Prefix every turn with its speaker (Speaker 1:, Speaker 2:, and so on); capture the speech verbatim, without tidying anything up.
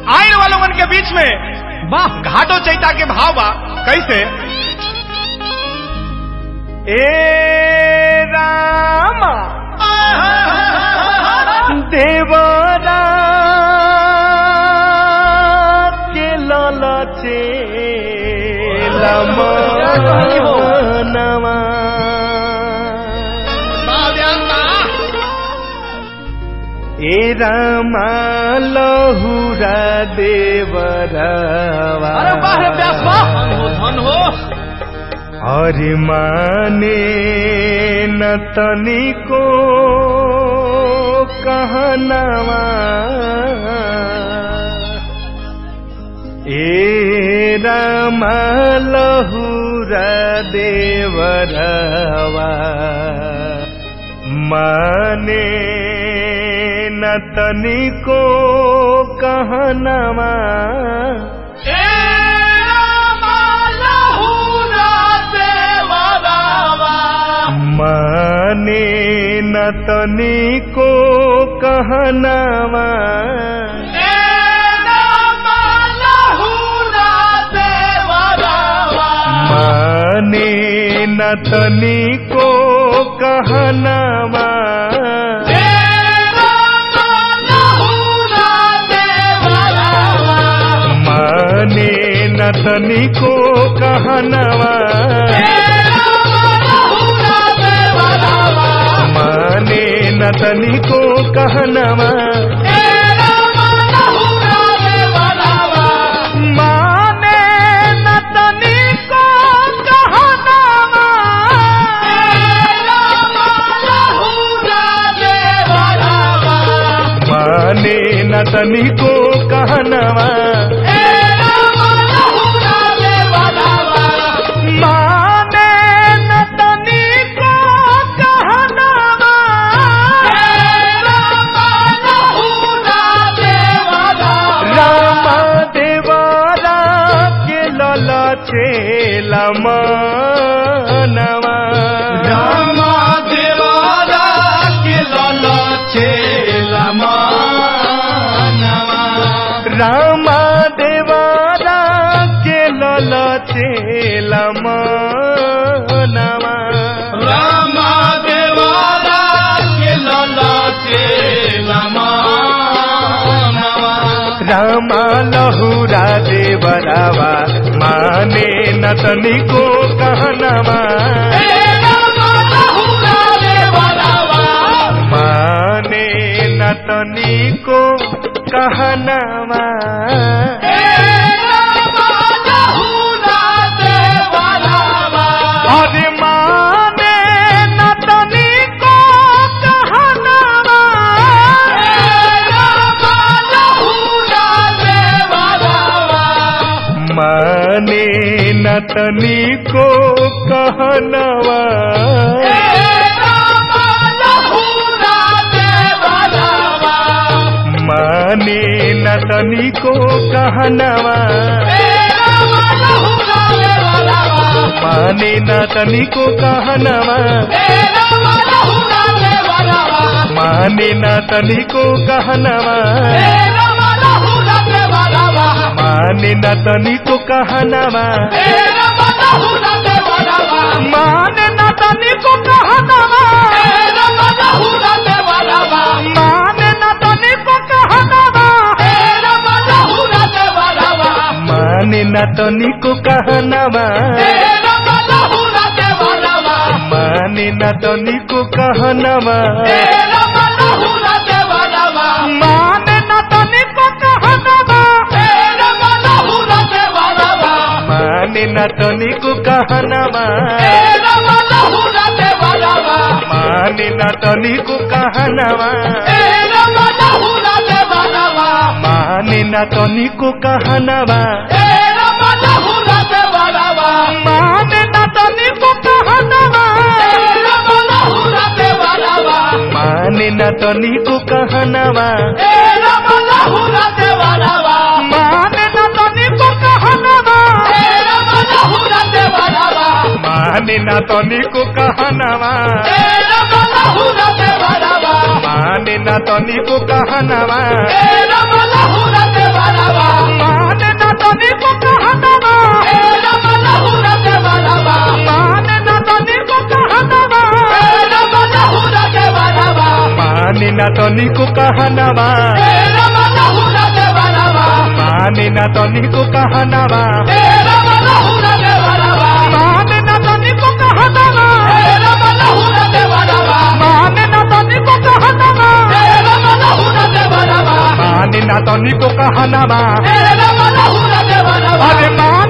Speaker 1: आइन वालों के बीच में वाह घाटो चैता के भाव बा कैसे ए रामा देवरा के ललचे लमनवा ए रामा लहुरा देवरवा
Speaker 2: धन हो
Speaker 1: हरि माने न तनिको कहनवा ए रामा लहुरा देवरवा माने न तनिको कहनवा माने न तनिको कहनवा माने न तनिको कहनवा माने न तनिको कहनवा माने न तनिको कहनवा माने न तनिको कहनवा माने न तनिको कहनवा लमनवा
Speaker 2: रामा देवारा के ललचे लमनवा
Speaker 1: रामा देवारा के ललचे लमनवा
Speaker 2: रामा देवारा के ललचे लमनवा
Speaker 1: रामा लहुरा देवरवा माने न तनिको कहनवा माने न तनिको कहनवा अरे माने न तनिको कहनवा माने न तनिको कहनवा माने न तनिको कहनवा माने न तनिको कहनवा माने न तनिको कहनवा माने न तनिको कहनवा माने न तनिको कहनवा माने न तनिको कहनवा माने न तनिको कहनवा माने न तनिको कहनवा माने न तनिको कहनवा माने न तनिको कहनवा माने न तनिको कहनवा माने न तनिको कहनवा माने न तनिको कहनवा माने न तनिको कहनवा माने न तनिको कहनवा माने न तनिको कहनवा माने न तनिको कहनवा तनिको कहनावा माने ना तनिको कहनावा माने ना तनिको कहनावा माने ना तनिको कहनावा माने ना तनिको कहनावा अरे माँ